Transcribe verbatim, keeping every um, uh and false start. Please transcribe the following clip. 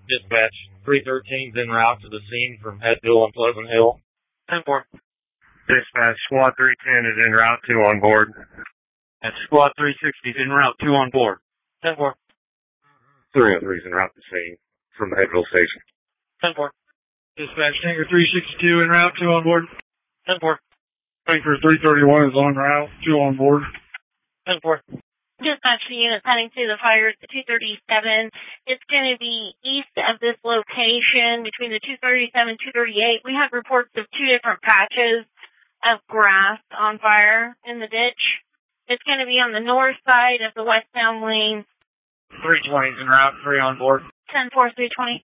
Dispatch, three thirteen is en route to the scene from Headville and Pleasant Hill. ten four. Dispatch, Squad three ten is en route, two on board. That's Squad three sixty is en route, two on board. ten four. three oh three is en route to the scene from the Headville station. ten four. Dispatch, Tanker three sixty-two en route, two on board. ten four. Tanker three thirty-one is en route, two on board. ten four. Dispatch the unit heading to the fire at the two thirty-seven. It's going to be east of this location between the two thirty-seven and two thirty-eight. We have reports of two different patches of grass on fire in the ditch. It's going to be on the north side of the westbound lane. three twenty is en route, three on board. ten four, three twenty.